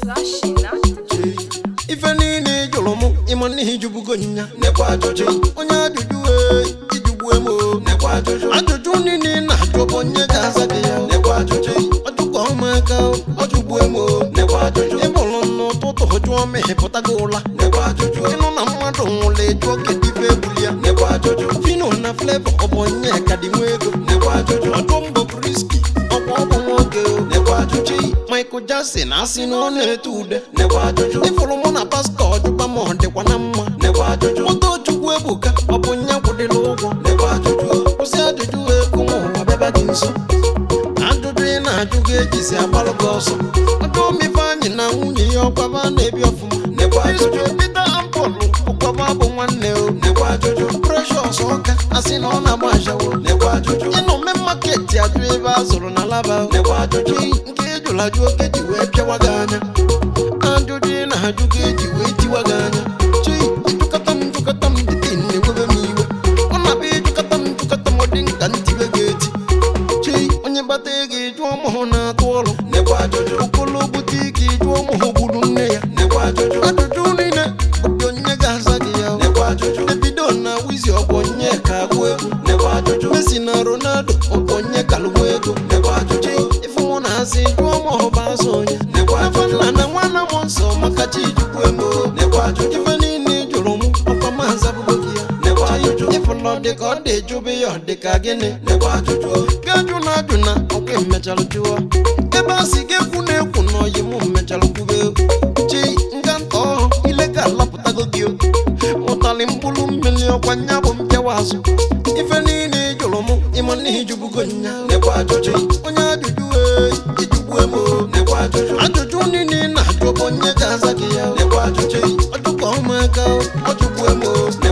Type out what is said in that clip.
Ife niile jụrụ m ịma n'ihi ijubugo nya nekwa ajụjụ onye ajụjụ ijugbu emo nekwa ajụjụ ajụjụ niile na-ajụ bụ onye ga-aza gị ya nekwa ajụjụ ọjụkọ ụmụaka ọjụgbu emo nekwa ajụjụ ịbụrụ n'ụtụtụ jụọ ma ịpụtago ụla nekwa ajụjụ ịnụ na mmadụ nwụrụ eju oke dịbe ebuli ya nekwa ajụjụ Fino na Flavor ọ bụ onye ka dị nwa ego nekwa ajụjụ ọjụ mbọ Prisky ọkwa ọ bụ nwoke nekwa ajụjụ Michael Jackson asị na ọ na-ete ude nekwa ajụjụ ịfụrụ mụ na pastọ ọjụba ma ọ dịkwa na mma nekwa ajụjụ moto Chukwu Ebuka ọ bụ nya kwụdịla ụgwọ nekwa ajụjụ kwụsị ajụjụ ekwu ma ụwa bịaba gị nso ajụjụ ị na-ajụ gị ejizi agbalụ gị ọsọ ọjụ Ifeanyị na nwunye ya ọkwaba na-ebi ọfụma nekwa ajụjụ Peter Ampolu ọkwaba bụ nwanne o nekwa ajụjụ Precious Ọka asị na ọ na-agba ashawo nekwa ajụjụ ịnọ mme maketi ajụ ebe a zụrụ na laba nekwa ajụjụ nke ejụrụ ajụ oge ji wee pịawa gị anya ajụjụ ị na-ajụ gị eji wee tiwa gị anya ịjụkọta m dịka na-ewebe m iwe ọ na-abịa ịjụkọta m ọ dị nka ntiwe gị eti onye gbata ego ịjụ ọmụhụ na-atụ ọrụ nekwa ajụjụ okolo bute ike ịjụ ọmụhụ gburu nne ya nekwa ajụjụ ajụjụ niile bụ onye ga-aza gị ya nekwa ajụjụ Davido na Wizzy ọ bụ onye ka agụ egwu nekwa ajụjụ Messi na Ronaldo ọ bụ onye kalụgwa ego nekwa ajụjụ ife mụ na-asị jụọ ọmụhụ bụ azụ onye nekwa afọ ajụjụ nna na nwanne m nsọ maka chi jukwu emo nekwa ajụjụ ife niile jụrụ m ọkwa maazị abụgo gị ya nekwa ajụjụ ịfụlọ dịka ọ dị jụbe ya ọ dịka gịnị nekwa ajụjụ gajụ na ajụ na ọkwa mmechalụ jụọ ebe a sị ga-ekwu na-ekwu na ọyị m mmechalụ kwube chi nga nta ọhụ ile ka alapụtago gị ụtalị mkpụrụ mmiri ọkwa nya bụ mpịawa azụ ife niile jụrụ m ịma n'ihi ijubugo nya nekwa ajụjụ onye ajụjụ ijugbu emo nekwa ajụjụ ajụjụ niile na-ajụ bụ onye ga-aza gị ya nekwa ajụjụ ọjụkọ ụmụaka ọjụgbu emo